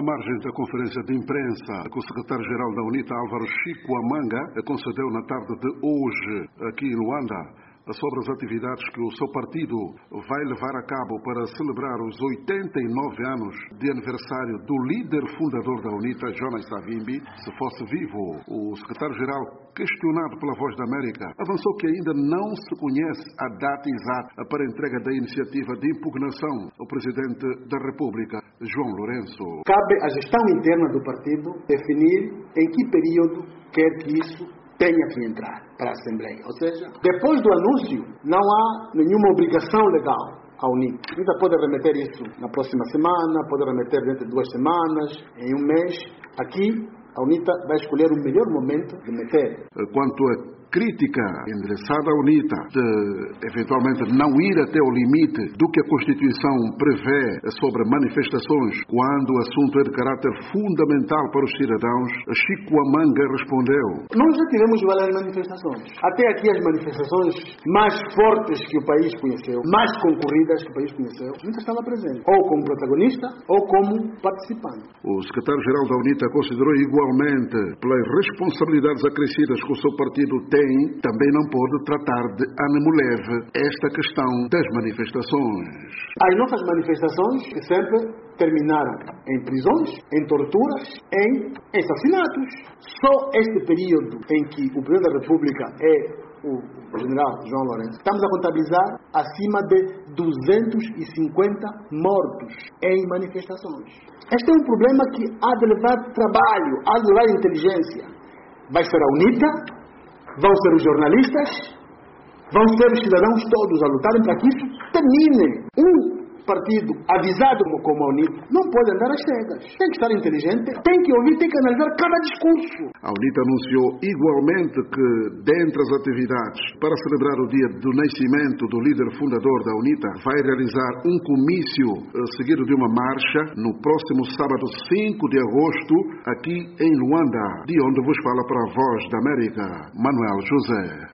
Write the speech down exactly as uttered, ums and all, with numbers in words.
À margem da conferência de imprensa que o secretário-geral da UNITA, Álvaro Chikwamanga, concedeu na tarde de hoje aqui em Luanda, sobre as atividades que o seu partido vai levar a cabo para celebrar os oitenta e nove anos de aniversário do líder fundador da UNITA, Jonas Savimbi, se fosse vivo. O secretário-geral, questionado pela Voz da América, avançou que ainda não se conhece a data exata para a entrega da iniciativa de impugnação ao presidente da República, João Lourenço. Cabe à gestão interna do partido definir em que período quer que isso tenha que entrar para a Assembleia. Ou seja, depois do anúncio, não há nenhuma obrigação legal à UNITA. A UNITA pode remeter isso na próxima semana, pode remeter dentro de duas semanas, em um mês. Aqui, a UNITA vai escolher o melhor momento de meter. Quanto a crítica endereçada à UNITA de eventualmente não ir até o limite do que a Constituição prevê sobre manifestações quando o assunto é de caráter fundamental para os cidadãos, Chikwamanga respondeu: Nós já tivemos várias manifestações. Até aqui as manifestações mais fortes que o país conheceu, mais concorridas que o país conheceu, a UNITA estava presente, ou como protagonista ou como participante. O secretário-geral da UNITA considerou igualmente, pelas responsabilidades acrescidas que o seu partido tem, também não pode tratar de ânimo leve esta questão das manifestações. As nossas manifestações sempre terminaram em prisões, em torturas, em assassinatos. Só este período em que o Presidente da República é o general João Lourenço, estamos a contabilizar acima de duzentos e cinquenta mortos em manifestações. Este é um problema que há de levar trabalho, há de levar inteligência. Vai ser a UNITA, vão ser os jornalistas, vão ser os cidadãos todos a lutarem para que isso termine. Um partido avisado como a UNITA não pode andar às cegas. Tem que estar inteligente, tem que ouvir, tem que analisar cada discurso. A UNITA anunciou igualmente que, dentre as atividades para celebrar o dia do nascimento do líder fundador da UNITA, vai realizar um comício seguido de uma marcha no próximo sábado cinco de agosto, aqui em Luanda, de onde vos fala para a Voz da América, Manuel José.